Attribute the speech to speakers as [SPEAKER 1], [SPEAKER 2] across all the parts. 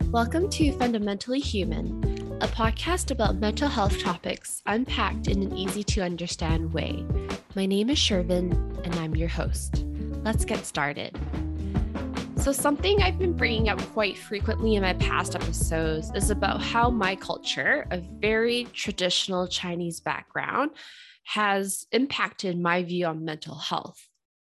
[SPEAKER 1] Welcome to Fundamentally Human, a podcast about mental health topics unpacked in an easy to understand way. My name is Shervin, and I'm your host. Let's get started. So something I've been bringing up quite frequently in my past episodes is about how my culture, a very traditional Chinese background, has impacted my view on mental health.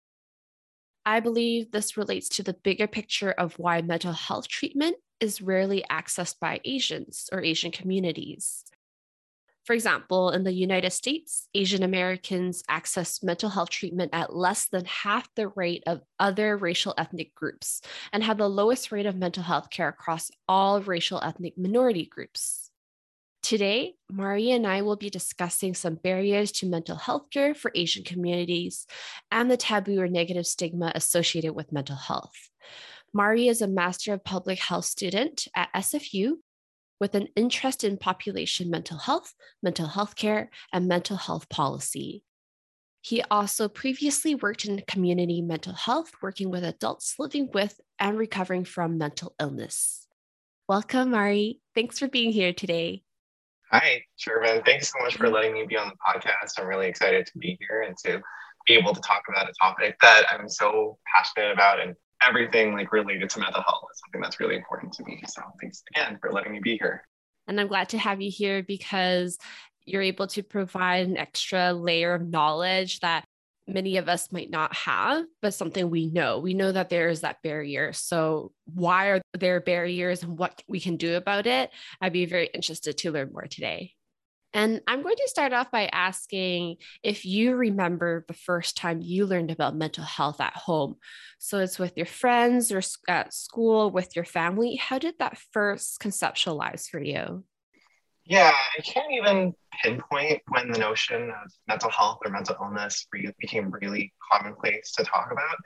[SPEAKER 1] I believe this relates to the bigger picture of why mental health treatment is rarely accessed by Asians or Asian communities. For example, in the United States, Asian Americans access mental health treatment at less than half the rate of other racial ethnic groups and have the lowest rate of mental health care across all racial ethnic minority groups. Today, Mari and I will be discussing some barriers to mental health care for Asian communities and the taboo or negative stigma associated with mental health. Mari is a Master of Public Health student at SFU with an interest in population mental health care, and mental health policy. He also previously worked in community mental health, working with adults living with and recovering from mental illness. Welcome, Mari. Thanks for being here today.
[SPEAKER 2] Hi, Shervin. Thanks so much for letting me be on the podcast. I'm really excited to be here and to be able to talk about a topic that I'm so passionate about, and everything related to mental health is something that's really important to me. So thanks again for letting me be here.
[SPEAKER 1] And I'm glad to have you here because you're able to provide an extra layer of knowledge that many of us might not have, but something we know. We know that there is that barrier. So why are there barriers and what we can do about it? I'd be very interested to learn more today. And I'm going to start off by asking if you remember the first time you learned about mental health at home. So it's with your friends or at school, with your family. How did that first conceptualize for you?
[SPEAKER 2] Yeah, I can't even pinpoint when the notion of mental health or mental illness became really commonplace to talk about.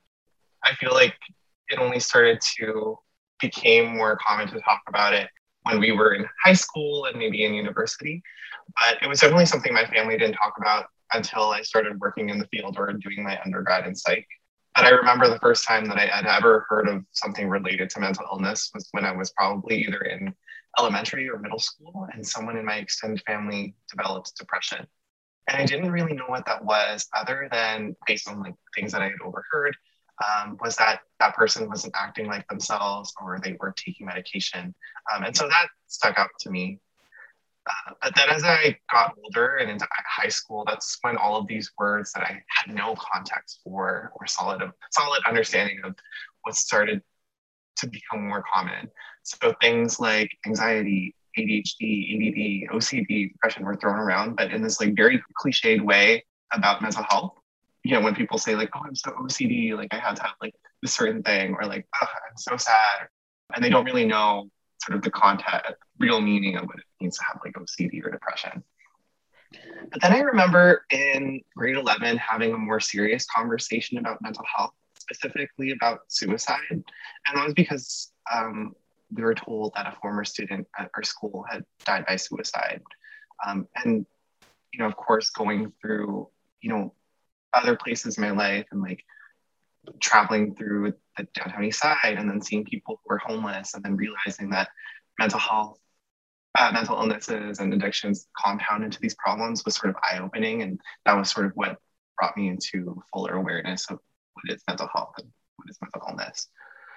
[SPEAKER 2] I feel like it only started to become more common to talk about it when we were in high school and maybe in university. But it was definitely something my family didn't talk about until I started working in the field or doing my undergrad in psych. But I remember the first time that I had ever heard of something related to mental illness was when I was probably either in elementary or middle school, and someone in my extended family developed depression. And I didn't really know what that was, other than based on things that I had overheard, was that that person wasn't acting like themselves or they weren't taking medication. And so that stuck out to me. But then as I got older and into high school, that's when all of these words that I had no context for or solid understanding of what started to become more common. So things like anxiety, ADHD, ADD, OCD, depression were thrown around, but in this very cliched way about mental health. When people say oh, I'm so OCD, I have to have this certain thing, or oh, I'm so sad. And they don't really know sort of the content, real meaning of what it means to have OCD or depression. But then I remember in grade 11 having a more serious conversation about mental health, specifically about suicide. And that was because we were told that a former student at our school had died by suicide. And, of course, going through, other places in my life and traveling through the downtown east side and then seeing people who were homeless and then realizing that mental illnesses and addictions compound into these problems was sort of eye-opening. And that was sort of what brought me into fuller awareness of what is mental health and what is mental illness.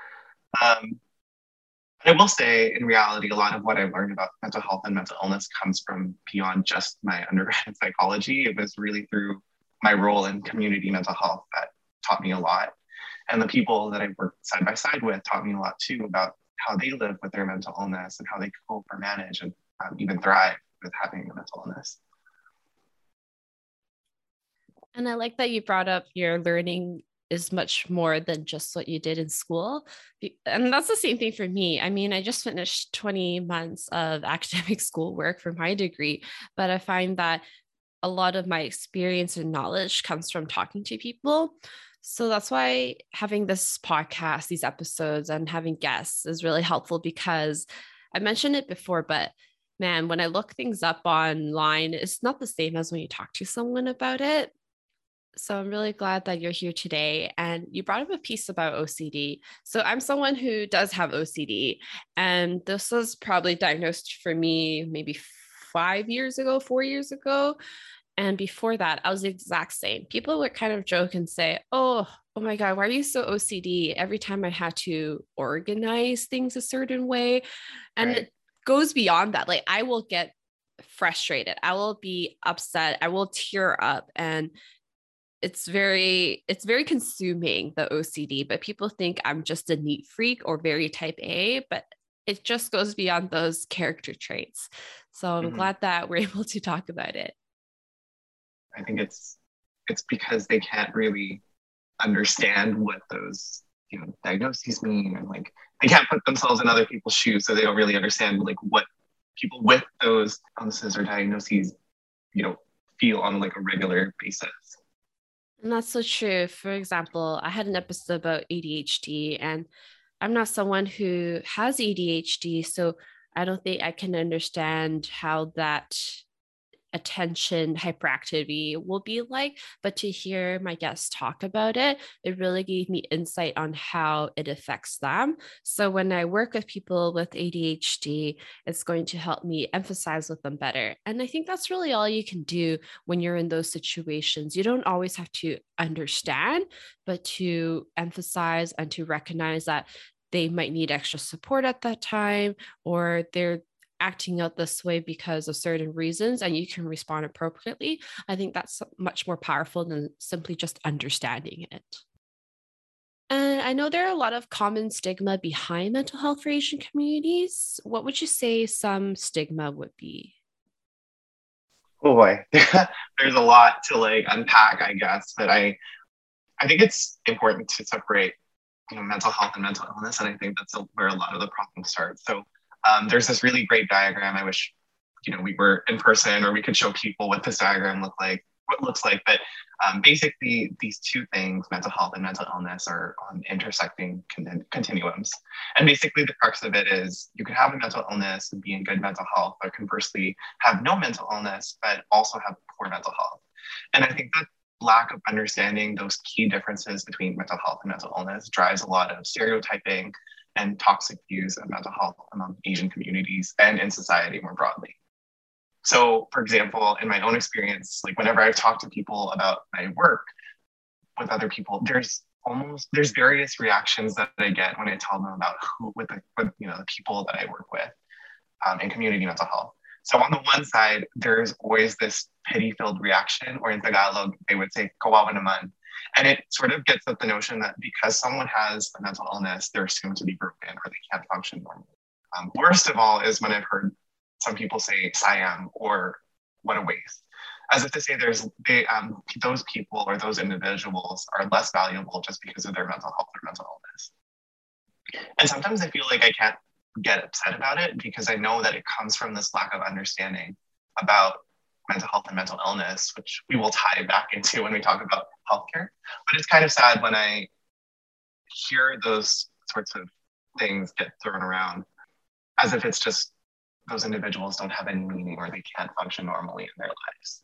[SPEAKER 2] I will say, in reality, a lot of what I learned about mental health and mental illness comes from beyond just my undergrad in psychology. It was really through my role in community mental health that taught me a lot. And the people that I worked side by side with taught me a lot too about how they live with their mental illness and how they cope or manage and even thrive with having a mental illness.
[SPEAKER 1] And I like that you brought up your learning is much more than just what you did in school. And that's the same thing for me. I mean, I just finished 20 months of academic schoolwork for my degree, but I find that a lot of my experience and knowledge comes from talking to people. So that's why having this podcast, these episodes, and having guests is really helpful, because I mentioned it before, but man, when I look things up online, it's not the same as when you talk to someone about it. So I'm really glad that you're here today. And you brought up a piece about OCD. So I'm someone who does have OCD. And this was probably diagnosed for me maybe 5 years ago, 4 years ago. And before that, I was the exact same. People would kind of joke and say, oh my God, why are you so OCD? Every time I had to organize things a certain way. And
[SPEAKER 2] Right.
[SPEAKER 1] it goes beyond that. Like I will get frustrated. I will be upset. I will tear up. And it's very consuming, the OCD, but people think I'm just a neat freak or very type A, but it just goes beyond those character traits. So I'm
[SPEAKER 2] Mhm.
[SPEAKER 1] glad that we're able to talk about it.
[SPEAKER 2] I think it's because they can't really understand what those diagnoses mean, and like they can't put themselves in other people's shoes, so they don't really understand like what people with those illnesses or diagnoses you know feel on like a regular basis.
[SPEAKER 1] And that's so true. For example, I had an episode about ADHD, and I'm not someone who has ADHD, so I don't think I can understand how that attention hyperactivity will be like. But to hear my guests talk about it, it really gave me insight on how it affects them. So when I work with people with ADHD, it's going to help me emphasize with them better. And I think that's really all you can do when you're in those situations. You don't always have to understand, but to emphasize and to recognize that they might need extra support at that time, or they're acting out this way because of certain reasons, and you can respond appropriately. I think that's much more powerful than simply just understanding it. And I know there are a lot of common stigma behind mental health for Asian communities. What would you say some stigma would be?
[SPEAKER 2] Oh boy, there's a lot to like unpack, I guess, but I think it's important to separate mental health and mental illness, and I think that's where a lot of the problem starts. So there's this really great diagram. I wish we were in person or we could show people what this diagram what it looks like. But basically, these two things, mental health and mental illness, are on intersecting continuums. And basically, the crux of it is you can have a mental illness and be in good mental health, or conversely, have no mental illness but also have poor mental health. And I think that lack of understanding those key differences between mental health and mental illness drives a lot of stereotyping and toxic views of mental health among Asian communities and in society more broadly. So, for example, in my own experience, like whenever I've talked to people about my work with other people, there's various reactions that I get when I tell them about the people that I work with in community mental health. So on the one side, there's always this pity-filled reaction, or in Tagalog, they would say, kawawa naman. And it sort of gets at the notion that because someone has a mental illness, they're assumed to be broken or they can't function normally. Worst of all is when I've heard some people say sayang, or what a waste, as if to say those people or those individuals are less valuable just because of their mental health or mental illness. And sometimes I feel like I can't get upset about it because I know that it comes from this lack of understanding about mental health and mental illness, which we will tie back into when we talk about healthcare. But it's kind of sad when I hear those sorts of things get thrown around as if it's just those individuals don't have any meaning or they can't function normally in their lives.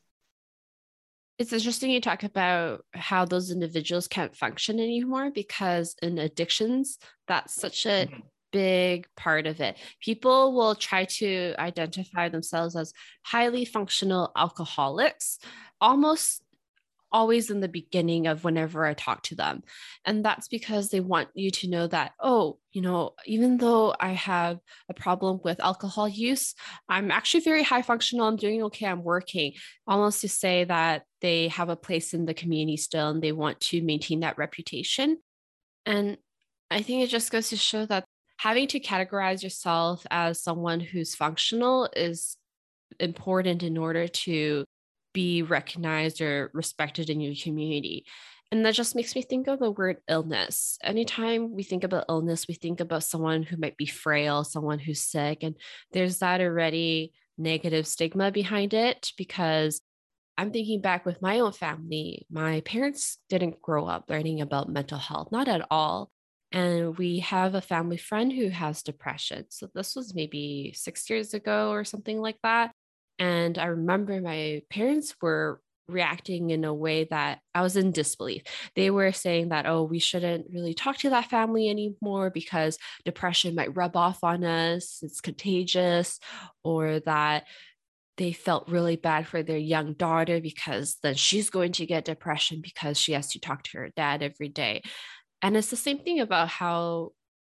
[SPEAKER 1] It's interesting you talk about how those individuals can't function anymore, because in addictions, that's such a
[SPEAKER 2] Mhm.
[SPEAKER 1] big part of it. People will try to identify themselves as highly functional alcoholics, almost always in the beginning of whenever I talk to them. And that's because they want you to know that, oh, even though I have a problem with alcohol use, I'm actually very high functional. I'm doing okay. I'm working. Almost to say that they have a place in the community still and they want to maintain that reputation. And I think it just goes to show that having to categorize yourself as someone who's functional is important in order to be recognized or respected in your community. And that just makes me think of the word illness. Anytime we think about illness, we think about someone who might be frail, someone who's sick. And there's that already negative stigma behind it, because I'm thinking back with my own family. My parents didn't grow up learning about mental health, not at all. And we have a family friend who has depression. So this was maybe 6 years ago or something like that. And I remember my parents were reacting in a way that I was in disbelief. They were saying that, oh, we shouldn't really talk to that family anymore because depression might rub off on us, it's contagious, or that they felt really bad for their young daughter because then she's going to get depression because she has to talk to her dad every day. And it's the same thing about how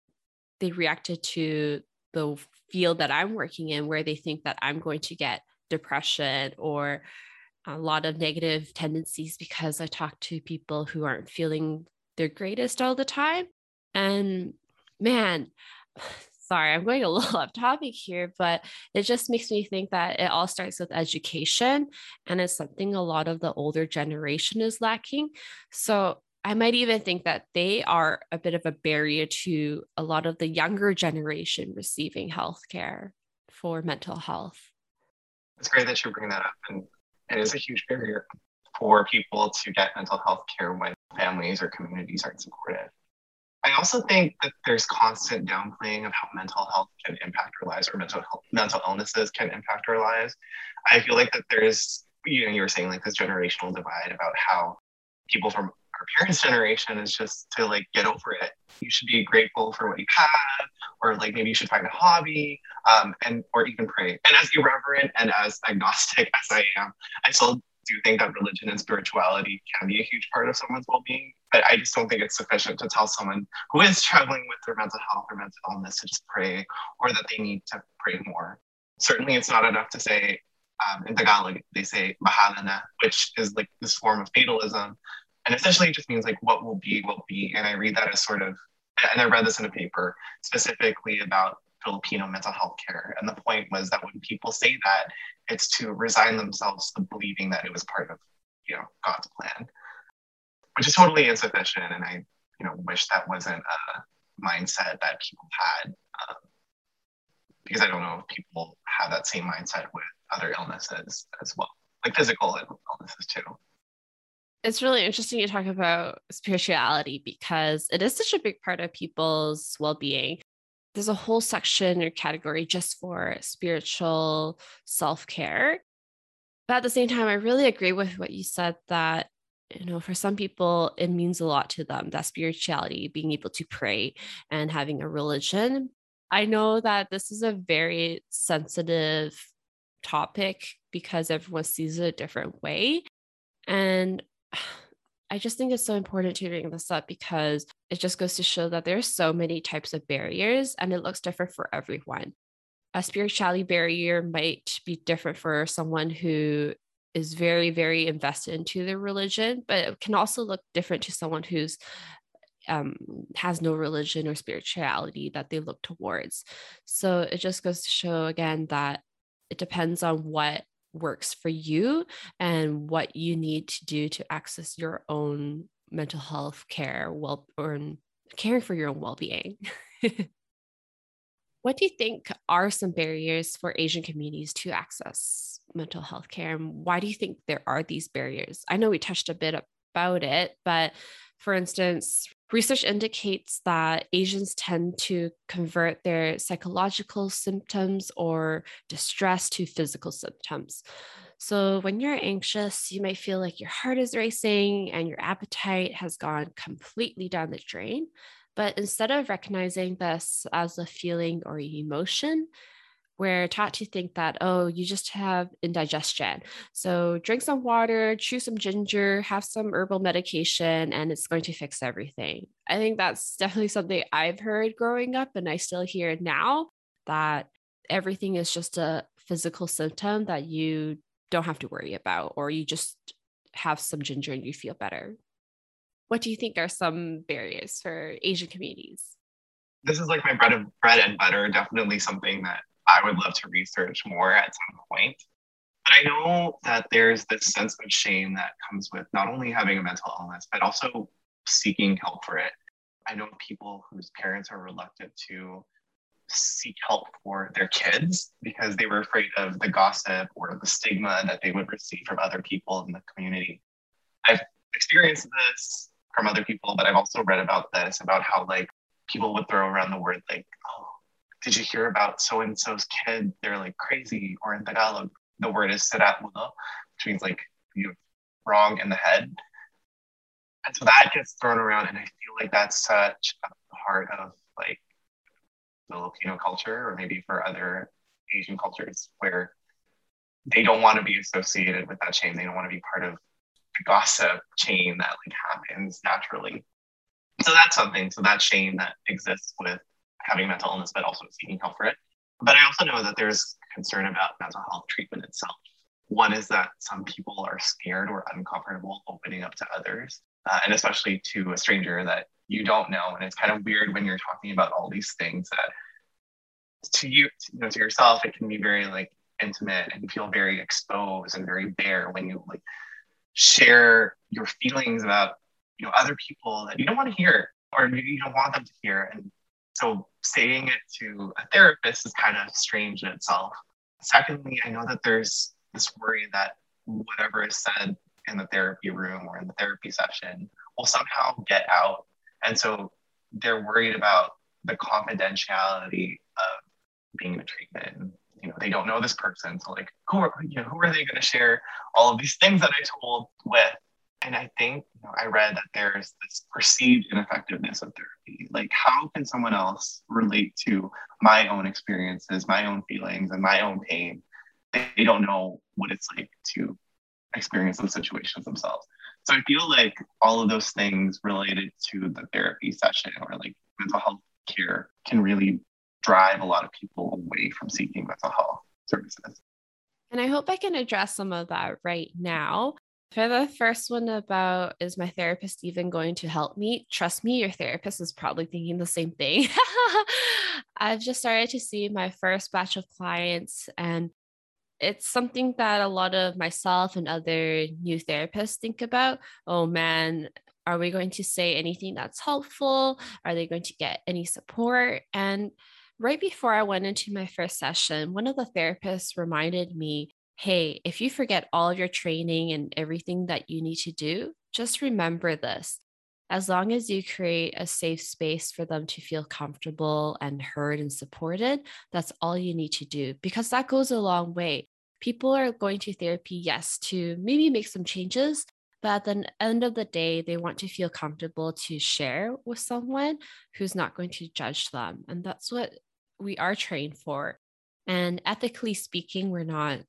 [SPEAKER 1] they reacted to the field that I'm working in, where they think that I'm going to get depression or a lot of negative tendencies because I talk to people who aren't feeling their greatest all the time. And man, sorry, I'm going a little off topic here, but it just makes me think that it all starts with education. And it's something a lot of the older generation is lacking. So I might even think that they are a bit of a barrier to a lot of the younger generation receiving healthcare for mental health.
[SPEAKER 2] It's great that you bring that up. And it is a huge barrier for people to get mental health care when families or communities aren't supportive. I also think that there's constant downplaying of how mental health can impact our lives, or mental illnesses can impact our lives. I feel like that there's, you were saying like this generational divide about how people from our parents' generation is just to like get over it. You should be grateful for what you have, or like maybe you should find a hobby, and or even pray. And as irreverent and as agnostic as I am, I still do think that religion and spirituality can be a huge part of someone's well-being. But I just don't think it's sufficient to tell someone who is struggling with their mental health or mental illness to just pray, or that they need to pray more. Certainly, it's not enough to say, in Tagalog, they say bahala na, which is like this form of fatalism. And essentially it just means like what will be, will be. And I read that as sort of, and I read this in a paper specifically about Filipino mental health care. And the point was that when people say that, it's to resign themselves to believing that it was part of, God's plan, which is totally insufficient. And I, wish that wasn't a mindset that people had, because I don't know if people have that same mindset with other illnesses as well, like physical illnesses too.
[SPEAKER 1] It's really interesting to talk about spirituality because it is such a big part of people's well-being. There's a whole section or category just for spiritual self-care. But at the same time, I really agree with what you said that, for some people, it means a lot to them, that spirituality, being able to pray and having a religion. I know that this is a very sensitive topic because everyone sees it a different way. And I just think it's so important to bring this up because it just goes to show that there's so many types of barriers and it looks different for everyone. A spirituality barrier might be different for someone who is very, very invested into their religion, but it can also look different to someone who's has no religion or spirituality that they look towards. So it just goes to show again that it depends on what works for you and what you need to do to access your own mental health care or caring for your own well-being. What do you think are some barriers for Asian communities to access mental health care? And why do you think there are these barriers? I know we touched a bit about it, but for instance, research indicates that Asians tend to convert their psychological symptoms or distress to physical symptoms. So when you're anxious, you might feel like your heart is racing and your appetite has gone completely down the drain. But instead of recognizing this as a feeling or emotion, we're taught to think that, oh, you just have indigestion. So drink some water, chew some ginger, have some herbal medication, and it's going to fix everything. I think that's definitely something I've heard growing up, and I still hear it now, that everything is just a physical symptom that you don't have to worry about, or you just have some ginger and you feel better. What do you think are some barriers for Asian communities?
[SPEAKER 2] This is like my bread and butter, definitely something that I would love to research more at some point. But I know that there's this sense of shame that comes with not only having a mental illness, but also seeking help for it. I know people whose parents are reluctant to seek help for their kids because they were afraid of the gossip or the stigma that they would receive from other people in the community. I've experienced this from other people, but I've also read about this, about how like people would throw around the word like, oh, did you hear about so-and-so's kid? They're like crazy. Or in Tagalog, the word is sira ulo, which means like you have wrong in the head. And so that gets thrown around. And I feel like that's such a part of like Filipino culture, or maybe for other Asian cultures, where they don't want to be associated with that shame. They don't want to be part of the gossip chain that like happens naturally. So that's something. So that shame that exists with having mental illness, but also seeking help for it. But I also know that there's concern about mental health treatment itself. One is that some people are scared or uncomfortable opening up to others, and especially to a stranger that you don't know. And it's kind of weird when you're talking about all these things that to you, to yourself, it can be very like intimate, and you feel very exposed and very bare when you like share your feelings about other people that you don't want to hear, or you don't want them to hear. And so saying it to a therapist is kind of strange in itself. Secondly, I know that there's this worry that whatever is said in the therapy room or in the therapy session will somehow get out. And so they're worried about the confidentiality of being in a treatment. They don't know this person. So like, who are they going to share all of these things that I told with? And I think I read that there's this perceived ineffectiveness of therapy. Like, how can someone else relate to my own experiences, my own feelings, and my own pain? They don't know what it's like to experience those situations themselves. So I feel like all of those things related to the therapy session or like mental health care can really drive a lot of people away from seeking mental health services.
[SPEAKER 1] And I hope I can address some of that right now. For the first one about, is my therapist even going to help me? Trust me, your therapist is probably thinking the same thing. I've just started to see my first batch of clients, and it's something that a lot of myself and other new therapists think about. Oh man, are we going to say anything that's helpful? Are they going to get any support? And right before I went into my first session, one of the therapists reminded me, hey, if you forget all of your training and everything that you need to do, just remember this. As long as you create a safe space for them to feel comfortable and heard and supported, that's all you need to do, because that goes a long way. People are going to therapy, yes, to maybe make some changes, but at the end of the day, they want to feel comfortable to share with someone who's not going to judge them. And that's what we are trained for. And ethically speaking, we're not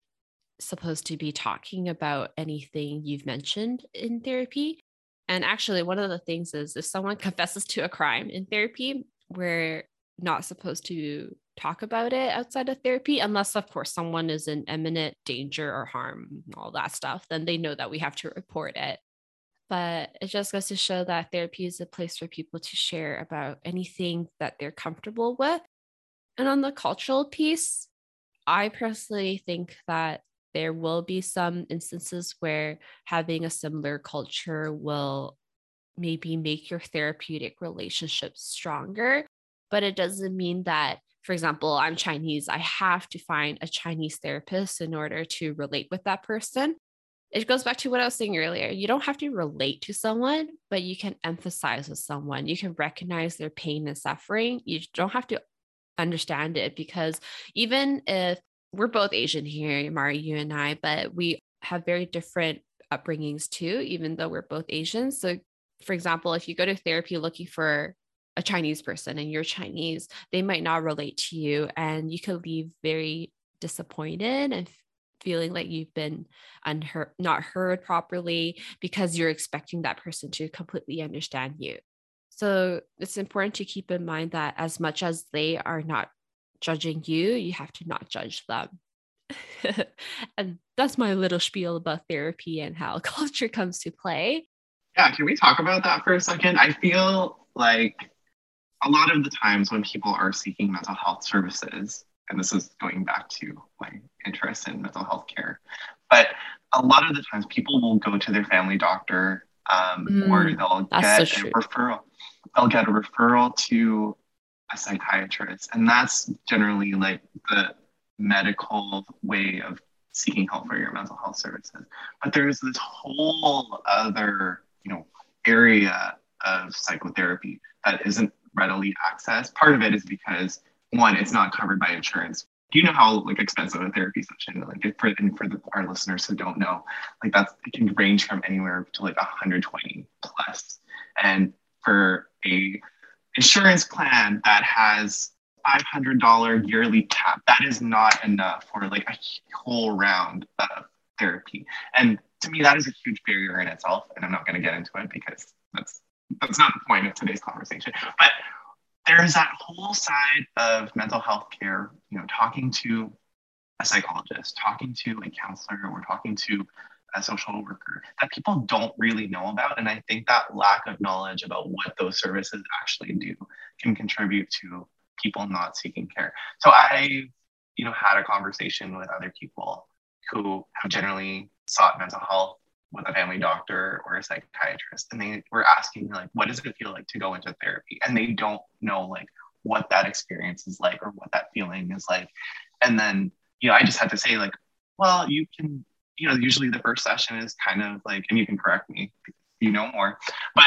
[SPEAKER 1] supposed to be talking about anything you've mentioned in therapy. And actually, one of the things is if someone confesses to a crime in therapy, we're not supposed to talk about it outside of therapy, unless, of course, someone is in imminent danger or harm, all that stuff. Then they know that we have to report it. But it just goes to show that therapy is a place for people to share about anything that they're comfortable with. And on the cultural piece, I personally think that there will be some instances where having a similar culture will maybe make your therapeutic relationship stronger. But it doesn't mean that, for example, I'm Chinese, I have to find a Chinese therapist in order to relate with that person. It goes back to what I was saying earlier. You don't have to relate to someone, but you can empathize with someone. You can recognize their pain and suffering. You don't have to understand it, because even if we're both Asian here, Mari, you and I, but we have very different upbringings too, even though we're both Asian. So, for example, if you go to therapy looking for a Chinese person and you're Chinese, they might not relate to you, and you could leave very disappointed and feeling like you've been unheard, not heard properly, because you're expecting that person to completely understand you. So it's important to keep in mind that as much as they are not judging you, you have to not judge them. And that's my little spiel about therapy and how culture comes to play.
[SPEAKER 2] Yeah, can we talk about that for a second? I feel like a lot of the times when people are seeking mental health services, and this is going back to my interest in mental health care, but a lot of the times people will go to their family doctor, or they'll get a referral. They'll get a referral to a psychiatrist, and that's generally like the medical way of seeking help for your mental health services. But there's this whole other, area of psychotherapy that isn't readily accessed. Part of it is because, one, it's not covered by insurance. do you know how like expensive a therapy session like our listeners who don't know, like it can range from anywhere to like 120 plus. And for a insurance plan that has $500 yearly cap, that is not enough for like a whole round of therapy. And to me, that is a huge barrier in itself. And I'm not going to get into it because that's not the point of today's conversation. But there is that whole side of mental health care, talking to a psychologist, talking to a counselor, or talking to a social worker that people don't really know about. And I think that lack of knowledge about what those services actually do can contribute to people not seeking care. So I, had a conversation with other people who have generally sought mental health with a family doctor or a psychiatrist, and they were asking me like, what does it feel like to go into therapy? And they don't know like what that experience is like or what that feeling is like. And then I just had to say like, well, you can, usually the first session is kind of like, and you can correct me if you know more, but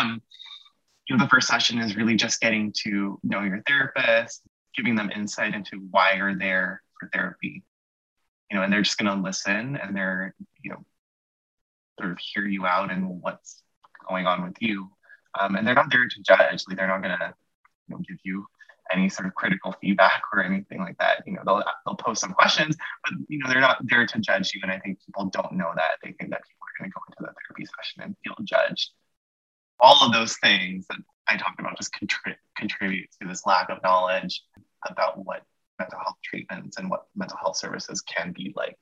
[SPEAKER 2] the first session is really just getting to know your therapist, giving them insight into why you're there for therapy, and they're just going to listen, and they're sort of hear you out and what's going on with you. And they're not there to judge. Like, they're not going to give you any sort of critical feedback or anything like that. They'll pose some questions, but they're not there to judge you. And I think people don't know that. They think that people are going to go into the therapy session and feel judged. All of those things that I talked about just contribute to this lack of knowledge about what mental health treatments and what mental health services can be like.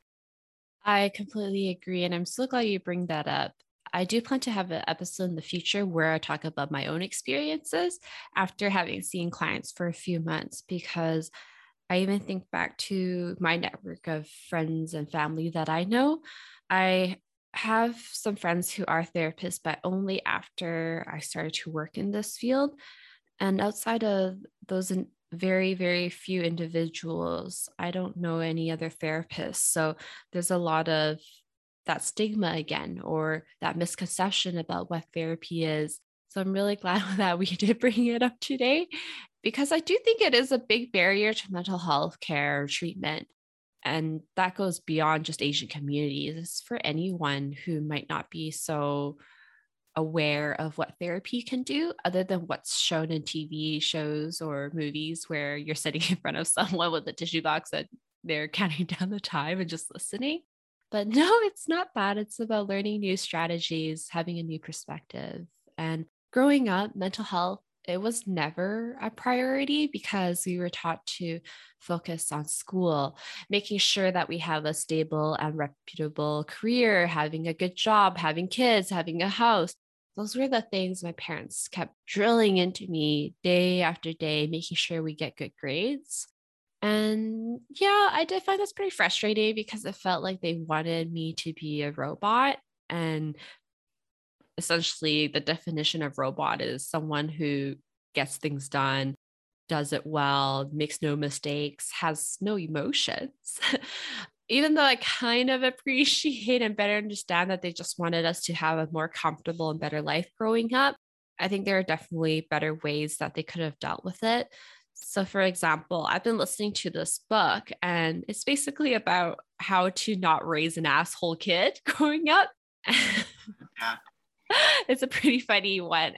[SPEAKER 1] I completely agree. And I'm so glad you bring that up. I do plan to have an episode in the future where I talk about my own experiences after having seen clients for a few months, because I even think back to my network of friends and family that I know. I have some friends who are therapists, but only after I started to work in this field. And outside of those very, very few individuals, I don't know any other therapists. So there's a lot of that stigma again, or that misconception about what therapy is. So I'm really glad that we did bring it up today, because I do think it is a big barrier to mental health care treatment. And that goes beyond just Asian communities. It's for anyone who might not be so aware of what therapy can do, other than what's shown in TV shows or movies where you're sitting in front of someone with a tissue box and they're counting down the time and just listening. But no, it's not that. It's about learning new strategies, having a new perspective. And growing up, mental health, it was never a priority because we were taught to focus on school, making sure that we have a stable and reputable career, having a good job, having kids, having a house. Those were the things my parents kept drilling into me day after day, making sure we get good grades. And yeah, I did find this pretty frustrating because it felt like they wanted me to be a robot. And essentially, the definition of robot is someone who gets things done, does it well, makes no mistakes, has no emotions. Even though I kind of appreciate and better understand that they just wanted us to have a more comfortable and better life growing up, I think there are definitely better ways that they could have dealt with it. So, for example, I've been listening to this book, and it's basically about how to not raise an asshole kid growing up.
[SPEAKER 2] Yeah.
[SPEAKER 1] It's a pretty funny one.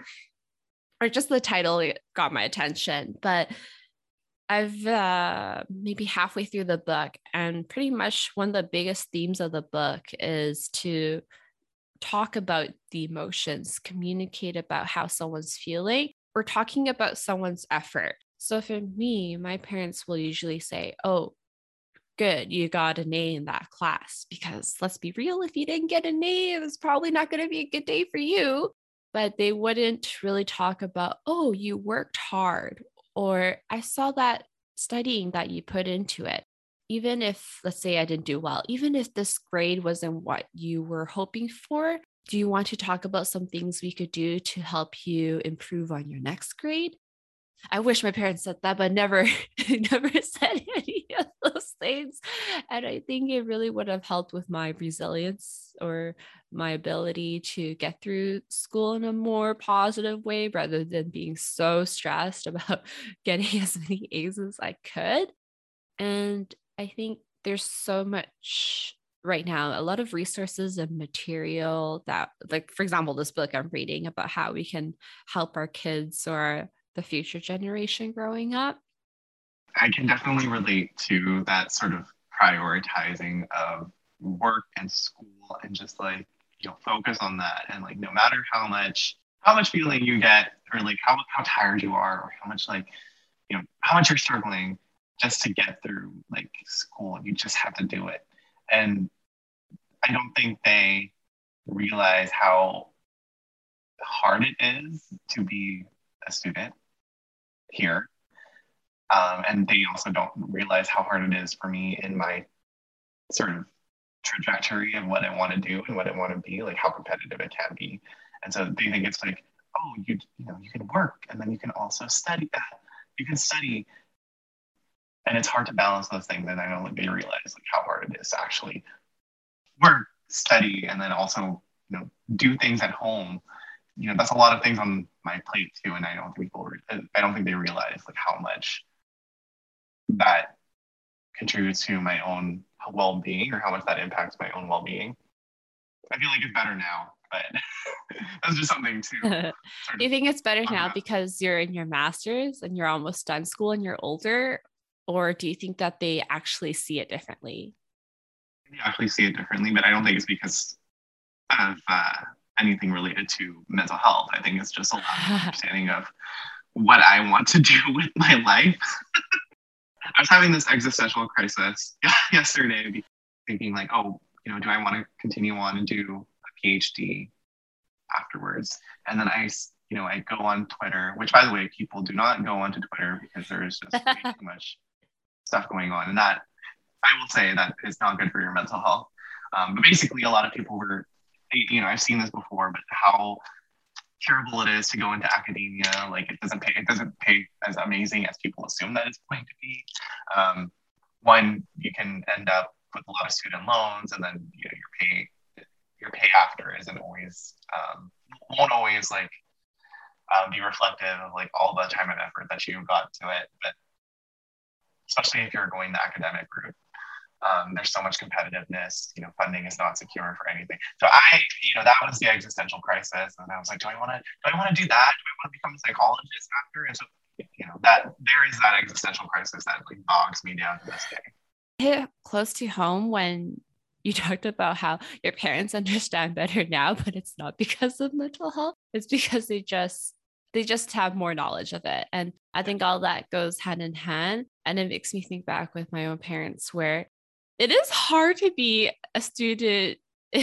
[SPEAKER 1] Or just the title got my attention. But I've maybe halfway through the book, and pretty much one of the biggest themes of the book is to talk about the emotions, communicate about how someone's feeling, or talking about someone's effort. So for me, my parents will usually say, oh, good, you got an A in that class. Because let's be real, if you didn't get an A, it was probably not going to be a good day for you. But they wouldn't really talk about, oh, you worked hard, or I saw that studying that you put into it. Even if, let's say, I didn't do well, even if this grade wasn't what you were hoping for, do you want to talk about some things we could do to help you improve on your next grade? I wish my parents said that, but never, never said any of those things. And I think it really would have helped with my resilience or my ability to get through school in a more positive way, rather than being so stressed about getting as many A's as I could. And I think there's so much right now, a lot of resources and material that, like, for example, this book I'm reading about how we can help our kids or the future generation growing up.
[SPEAKER 2] I can definitely relate to that sort of prioritizing of work and school and just like, focus on that. And like, no matter how much feeling you get or like how tired you are or how much like, how much you're struggling just to get through like school, you just have to do it. And I don't think they realize how hard it is to be a student here. And they also don't realize how hard it is for me in my sort of trajectory of what I want to do and what I want to be, like how competitive it can be. And so they think it's like, oh, you can work and then you can also study that. You can study. And it's hard to balance those things. And I don't think they realize like how hard it is to actually work, study, and then also, do things at home. That's a lot of things on my plate too. And I don't think they realize like how much that contributes to my own well-being or how much that impacts my own well-being. I feel like it's better now, but that's just something to
[SPEAKER 1] Do you think it's better now
[SPEAKER 2] about.
[SPEAKER 1] because you're in your master's and you're almost done school and you're older? Or do you think that they actually see it differently?
[SPEAKER 2] You actually see it differently, but I don't think it's because of anything related to mental health. I think it's just a lack of understanding of what I want to do with my life. I was having this existential crisis yesterday, thinking like, oh, do I want to continue on and do a PhD afterwards? And then I go on Twitter, which by the way, people do not go onto Twitter because there is just way too much stuff going on. And that, I will say, that is not good for your mental health. But basically, a lot of people were, I've seen this before, but how terrible it is to go into academia. Like it doesn't pay as amazing as people assume that it's going to be. One, you can end up with a lot of student loans, and then your pay after isn't always won't always like be reflective of like all the time and effort that you got to it. But especially if you're going the academic route, there's so much competitiveness. Funding is not secure for anything. So that was the existential crisis, and I was like, do I want to do that? Do I want to become a psychologist after? And so, that there is that existential crisis that like bogs me down to this day.
[SPEAKER 1] Hit close to home when you talked about how your parents understand better now, but it's not because of mental health. It's because they just have more knowledge of it. And I think all that goes hand in hand. And it makes me think back with my own parents where it is hard to be a student.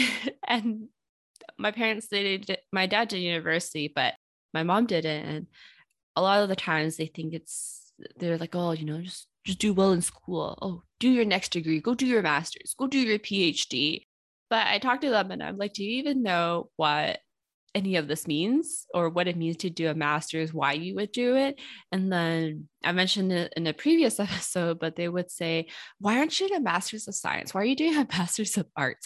[SPEAKER 1] And my parents, my dad did university, but my mom didn't. And a lot of the times they're like, oh, just do well in school. Oh, do your next degree, go do your master's, go do your PhD. But I talked to them and I'm like, do you even know what any of this means or what it means to do a master's, why you would do it? And then I mentioned it in a previous episode, but they would say, why aren't you in a master's of science? Why are you doing a master's of arts?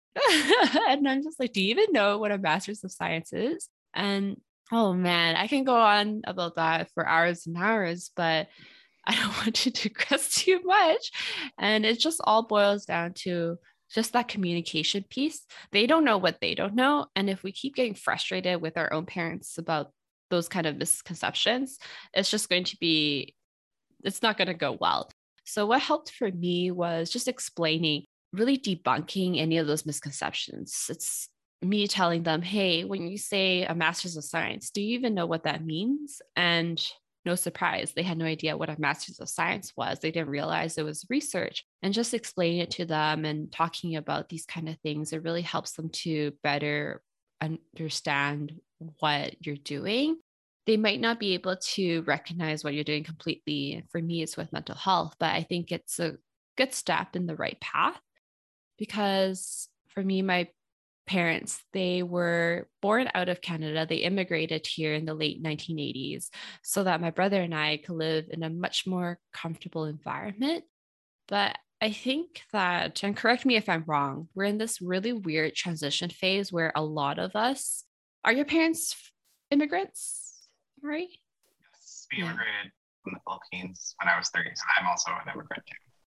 [SPEAKER 1] And I'm just like, do you even know what a master's of science is? And oh man, I can go on about that for hours and hours, but I don't want to digress too much. And it just all boils down to just that communication piece. They don't know what they don't know. And if we keep getting frustrated with our own parents about those kind of misconceptions, it's not going to go well. So what helped for me was just explaining, really debunking any of those misconceptions. It's me telling them, hey, when you say a master's of science, do you even know what that means? And no surprise, they had no idea what a master's of science was. They didn't realize it was research. And just explaining it to them and talking about these kind of things, it really helps them to better understand what you're doing. They might not be able to recognize what you're doing completely. For me, it's with mental health, but I think it's a good step in the right path because for me, my parents, they were born out of Canada. They immigrated here in the late 1980s so that my brother and I could live in a much more comfortable environment. But I think that, and correct me if I'm wrong, we're in this really weird transition phase where a lot of us, are your parents immigrants, right?
[SPEAKER 2] Yes, we immigrated from the Philippines when I was 30, so I'm also an immigrant too.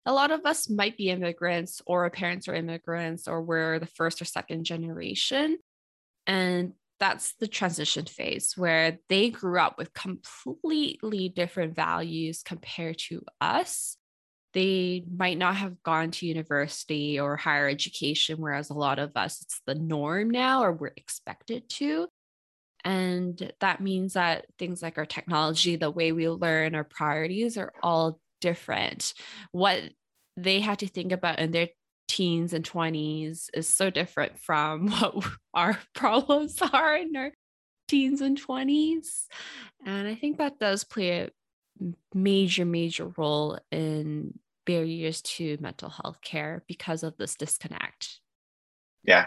[SPEAKER 1] a lot of us might be immigrants, or our parents are immigrants, or we're the first or second generation. And that's the transition phase where they grew up with completely different values compared to us. They might not have gone to university or higher education, whereas a lot of us, it's the norm now, or we're expected to. And that means that things like our technology, the way we learn, our priorities are all different. What they had to think about in their teens and 20s is so different from what our problems are in our teens and 20s. And I think that does play a major role in barriers to mental health care because of this disconnect.
[SPEAKER 2] Yeah,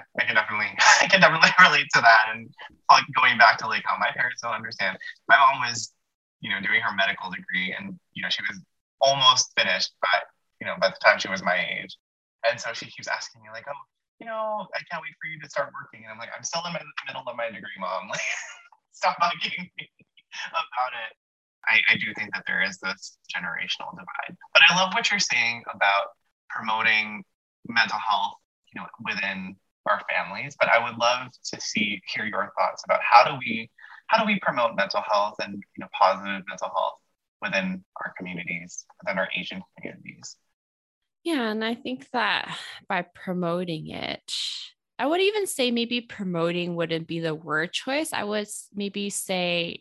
[SPEAKER 2] I can definitely relate to that. And like going back to like how my parents don't understand. My mom was, doing her medical degree, and she was almost finished, by the time she was my age. And so she keeps asking me like, oh, I can't wait for you to start working. And I'm like, I'm still in the middle of my degree, Mom. Like, stop bugging me about it. I do think that there is this generational divide. But I love what you're saying about promoting mental health, within our families. But I would love to hear your thoughts about how do we promote mental health and positive mental health within our communities, within our Asian communities.
[SPEAKER 1] Yeah, and I think that by promoting it, I would even say maybe promoting wouldn't be the word choice. I would maybe say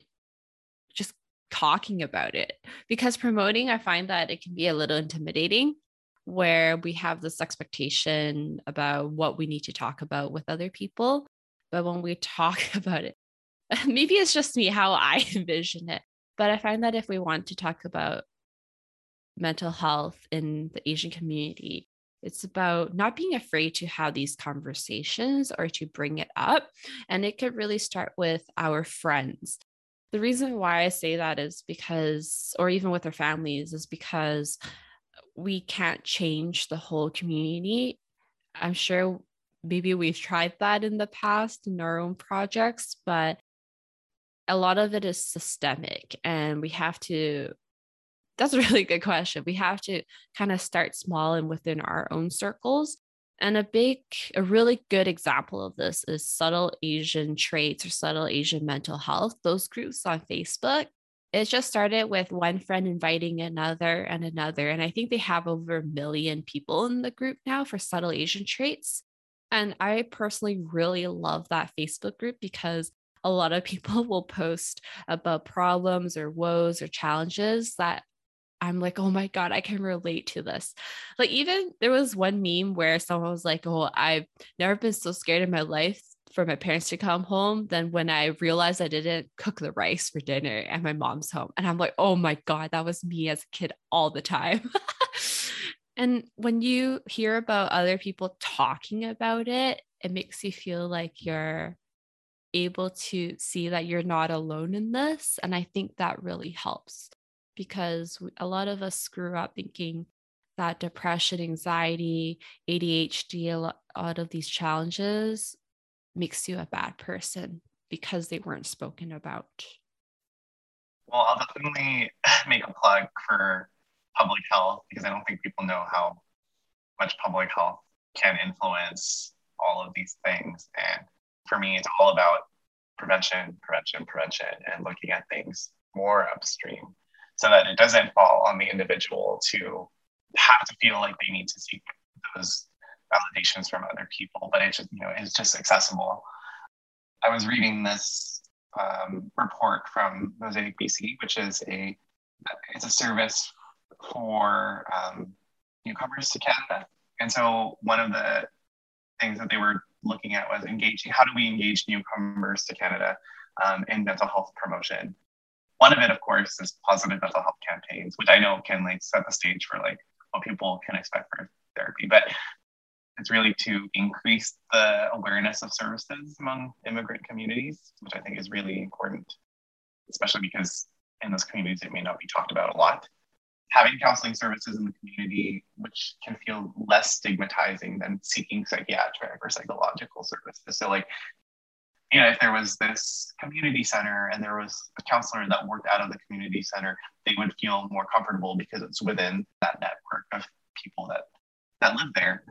[SPEAKER 1] just talking about it, because promoting, I find that it can be a little intimidating, where we have this expectation about what we need to talk about with other people. But when we talk about it, maybe it's just me how I envision it. But I find that if we want to talk about mental health in the Asian community, it's about not being afraid to have these conversations or to bring it up. And it could really start with our friends. The reason why I say that is because, or even with our families, is because we can't change the whole community. I'm sure maybe we've tried that in the past in our own projects, but a lot of it is systemic, and we have to, that's a really good question. We have to kind of start small and within our own circles. And a really good example of this is Subtle Asian Traits or Subtle Asian Mental Health. Those groups on Facebook, it just started with one friend inviting another and another. And I think they have over 1 million people in the group now for Subtle Asian Traits. And I personally really love that Facebook group because a lot of people will post about problems or woes or challenges that I'm like, oh my God, I can relate to this. Like, even there was one meme where someone was like, oh, I've never been so scared in my life for my parents to come home than when I realized I didn't cook the rice for dinner and my mom's home. And I'm like, oh my God, that was me as a kid all the time. And when you hear about other people talking about it, it makes you feel like you're able to see that you're not alone in this. And I think that really helps, because a lot of us grew up thinking that depression, anxiety, ADHD, a lot of these challenges makes you a bad person because they weren't spoken about.
[SPEAKER 2] Well, I'll definitely make a plug for public health, because I don't think people know how much public health can influence all of these things. And for me, it's all about prevention, and looking at things more upstream, so that it doesn't fall on the individual to have to feel like they need to seek those validations from other people, but it's just accessible. I was reading this report from Mosaic BC, which is it's a service for newcomers to Canada. And so one of the things that they were looking at was how do we engage newcomers to Canada in mental health promotion? One of it, of course, is positive mental health campaigns, which I know can set the stage for what people can expect for therapy. But it's really to increase the awareness of services among immigrant communities, which I think is really important, especially because in those communities it may not be talked about a lot. Having counseling services in the community, which can feel less stigmatizing than seeking psychiatric or psychological services. So if there was this community center and there was a counselor that worked out of the community center, they would feel more comfortable because it's within that network of that live there.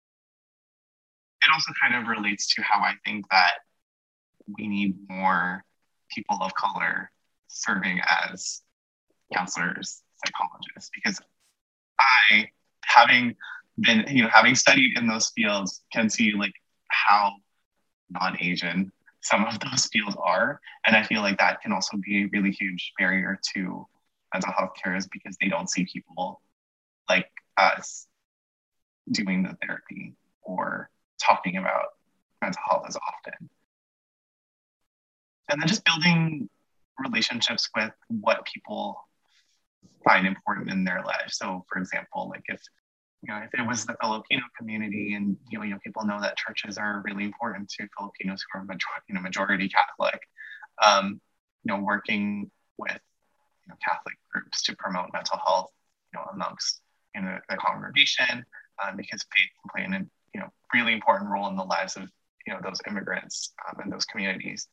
[SPEAKER 2] It also kind of relates to how I think that we need more people of color serving as counselors, psychologists, because I, having studied in those fields, can see like how non-Asian some of those fields are. And I feel like that can also be a really huge barrier to mental health care, is because they don't see people like us doing the therapy or talking about mental health as often. And then just building relationships with what people find important in their lives. So for example, like if it was the Filipino community, and people know that churches are really important to Filipinos who are majority Catholic, working with Catholic groups to promote mental health, amongst the congregation, because faith can play an really important role in the lives of those immigrants and those communities.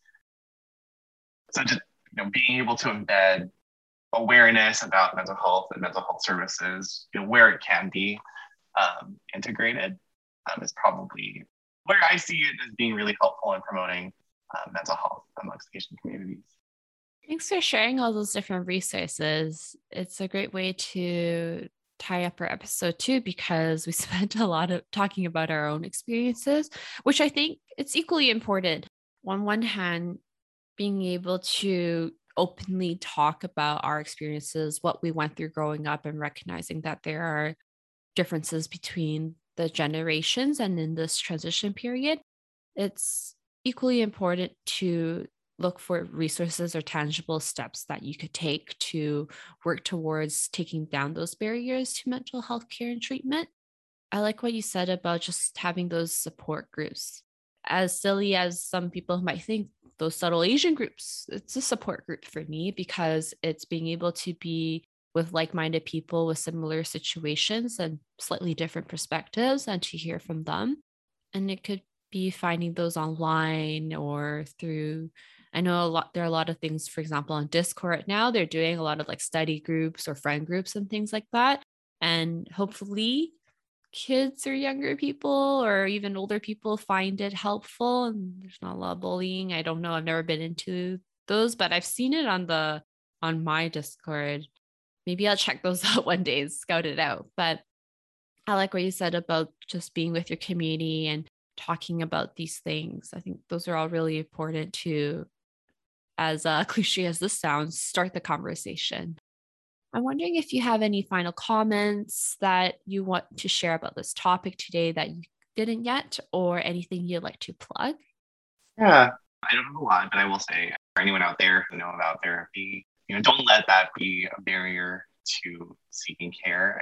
[SPEAKER 2] So just being able to embed awareness about mental health and mental health services, where it can be integrated, is probably where I see it as being really helpful in promoting mental health amongst Asian communities.
[SPEAKER 1] Thanks for sharing all those different resources. It's a great way to tie up our episode too, because we spent a lot of talking about our own experiences, which I think it's equally important. On one hand, being able to openly talk about our experiences, what we went through growing up, and recognizing that there are differences between the generations and in this transition period. It's equally important to look for resources or tangible steps that you could take to work towards taking down those barriers to mental health care and treatment. I like what you said about just having those support groups. As silly as some people might think, those subtle Asian groups, it's a support group for me, because it's being able to be with like-minded people with similar situations and slightly different perspectives, and to hear from them. And it could be finding those online or through, I know there are a lot of things, for example, on Discord now, they're doing a lot of like study groups or friend groups and things like that. And hopefully kids or younger people or even older people find it helpful, and there's not a lot of bullying. I don't know. I've never been into those, but I've seen it on my Discord. Maybe I'll check those out one day and scout it out. But I like what you said about just being with your community and talking about these things. I think those are all really important to, as cliche as this sounds, start the conversation. I'm wondering if you have any final comments that you want to share about this topic today that you didn't yet, or anything you'd like to plug.
[SPEAKER 2] Yeah, I don't have a lot, but I will say, for anyone out there who know about therapy, don't let that be a barrier to seeking care.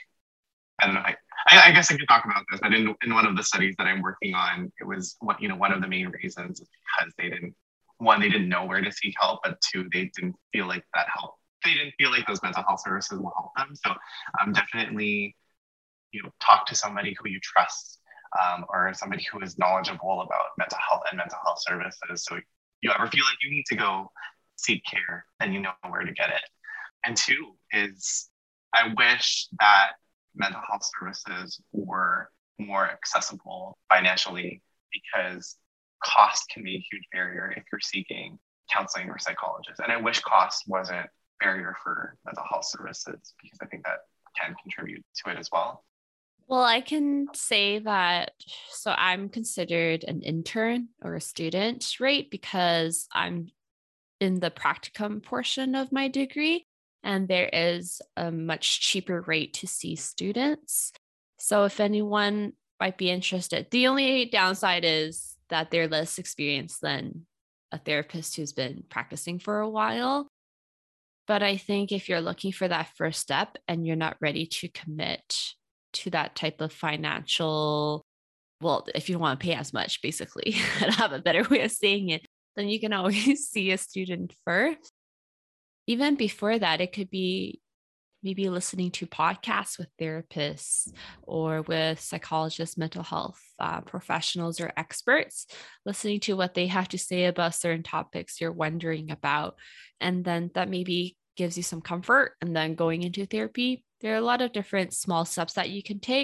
[SPEAKER 2] I don't know. I guess I could talk about this, but in one of the studies that I'm working on, it was one of the main reasons is because they didn't know where to seek help, but two, they didn't feel like that help. They didn't feel like those mental health services will help them. So definitely, talk to somebody who you trust, or somebody who is knowledgeable about mental health and mental health services. So you ever feel like you need to go seek care, then you know where to get it. And two is, I wish that mental health services were more accessible financially, because cost can be a huge barrier if you're seeking counseling or psychologist. And I wish cost wasn't a barrier for mental health services, because I think that can contribute to it as well.
[SPEAKER 1] Well, I can say that, so I'm considered an intern or a student, right? Because I'm in the practicum portion of my degree, and there is a much cheaper rate to see students. So if anyone might be interested, the only downside is that they're less experienced than a therapist who's been practicing for a while. But I think if you're looking for that first step and you're not ready to commit to that type of financial, well, if you don't want to pay as much, basically, I don't have a better way of saying it, then you can always see a student first. Even before that, it could be maybe listening to podcasts with therapists or with psychologists, mental health professionals or experts, listening to what they have to say about certain topics you're wondering about. And then that maybe gives you some comfort. And then going into therapy, there are a lot of different small steps that you can take.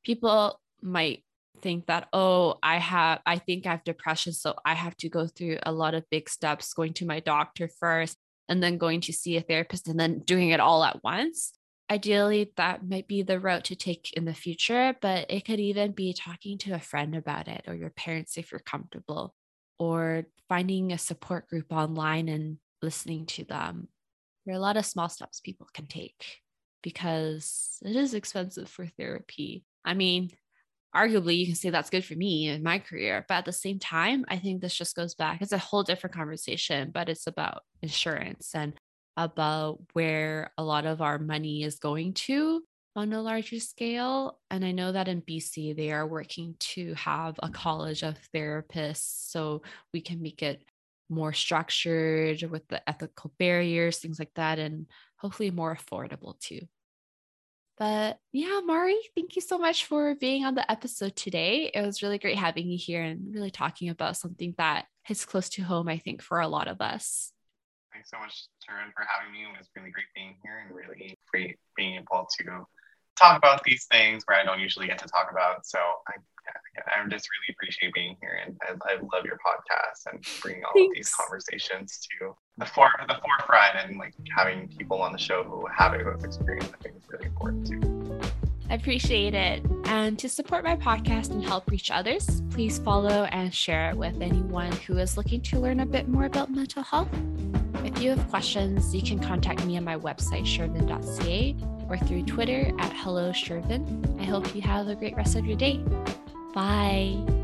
[SPEAKER 1] people might think that, oh, I think I have depression, so I have to go through a lot of big steps, going to my doctor first, and then going to see a therapist, and then doing it all at once. Ideally, that might be the route to take in the future, but it could even be talking to a friend about it, or your parents if you're comfortable, or finding a support group online and listening to them. There are a lot of small steps people can take because it is expensive for therapy. I mean, arguably you can say that's good for me in my career, but at the same time, I think this just goes back. It's a whole different conversation, but it's about insurance and about where a lot of our money is going to on a larger scale. And I know that in BC, they are working to have a college of therapists so we can make it more structured with the ethical barriers, things like that, and hopefully more affordable too. But yeah, Mari, thank you so much for being on the episode today. It was really great having you here and really talking about something that hits close to home, I think, for a lot of us.
[SPEAKER 2] Thanks so much, Sharon, for having me. It was really great being here and really great being able to talk about these things where I don't usually get to talk about. So I just really appreciate being here, and I love your podcast and bringing all of these conversations to the forefront, and like having people on the show who have those experiences. I think is really important too.
[SPEAKER 1] I appreciate it. And to support my podcast and help reach others, please follow and share it with anyone who is looking to learn a bit more about mental health. If you have questions, you can contact me on my website, shervin.ca, or through Twitter at HelloShervin. I hope you have a great rest of your day. Bye.